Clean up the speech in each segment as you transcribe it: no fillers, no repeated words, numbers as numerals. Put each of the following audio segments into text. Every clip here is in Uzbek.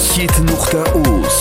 megahit.uz.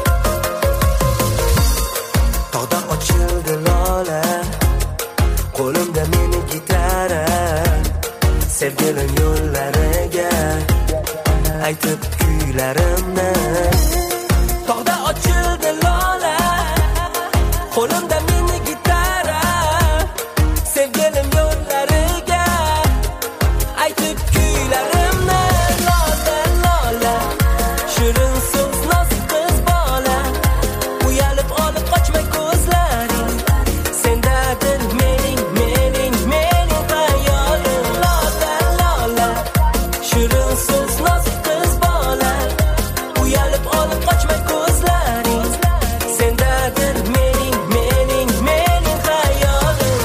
Tog'da ochildi lola, qo'limda meni gitara, sevgilim yo'llariga aytib kuylarimni. Tog'da ochildi lola, qo'limda meni gitara, sevgilim yo'llariga aytib kuylarimni. Lola lola, shirin so'z nozik qiz bola, uyalib olib qochma ko'zlaring, sendadir mening hayolim. Lola lola, shirin so'z nozik qiz bola, uyalib olib qochma ko'zlaring, sendadir mening hayolim.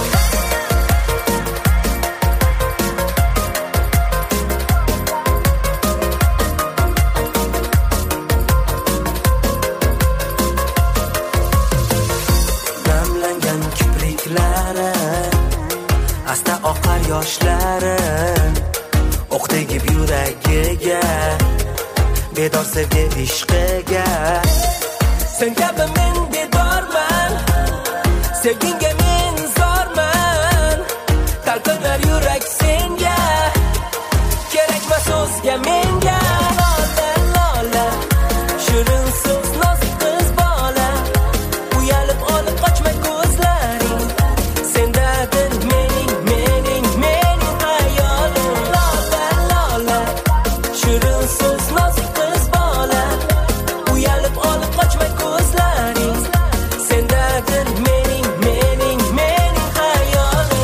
Namlangan kipriklari, asta oqar yoshlari, o'q tegib yuragiga, bedor sevgi ishqiga. Sen kabi men bedorman, sevginga men zorman, talpinar yurak senga, kerakmas o'zga menga. Lola lola, shirin so'z nozik qiz bola, uyalib olib qochma ko'zlaring, sendadir mening hayolim. Lola lola, shirin so'z nozik qiz bola, uyalib olib qochma ko'zlaring, sendadir mening hayolim.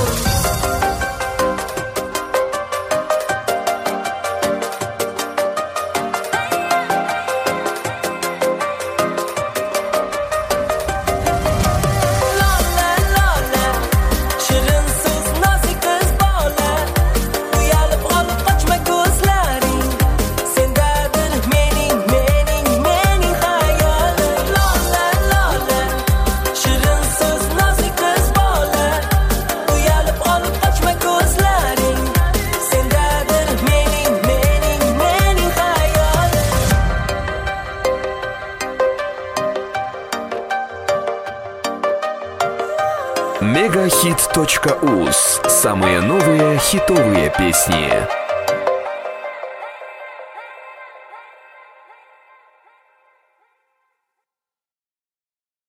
Lola lola, shirin so'z nozik qiz bola, uyalib olib qochma ko'zlaring, sendadir mening hayolim. Lola lola, shirin so'z nozik qiz bola, uyalib olib qochma ko'zlaring, sendadir mening hayolim. megahit.uz. Самые новые хитовые песни.